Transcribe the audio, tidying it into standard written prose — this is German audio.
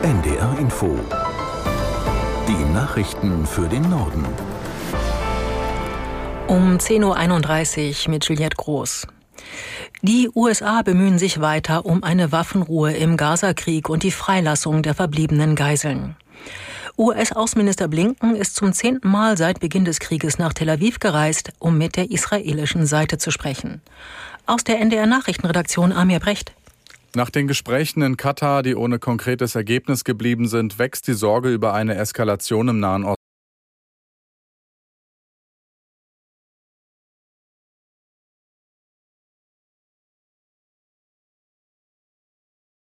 NDR Info. Die Nachrichten für den Norden. Um 10.31 Uhr mit Juliette Groß. Die USA bemühen sich weiter um eine Waffenruhe im Gaza-Krieg und die Freilassung der verbliebenen Geiseln. US-Außenminister Blinken ist zum 10. Mal seit Beginn des Krieges nach Tel Aviv gereist, um mit der israelischen Seite zu sprechen. Aus der NDR-Nachrichtenredaktion Amir Brecht. Nach den Gesprächen in Katar, die ohne konkretes Ergebnis geblieben sind, wächst die Sorge über eine Eskalation im Nahen Osten.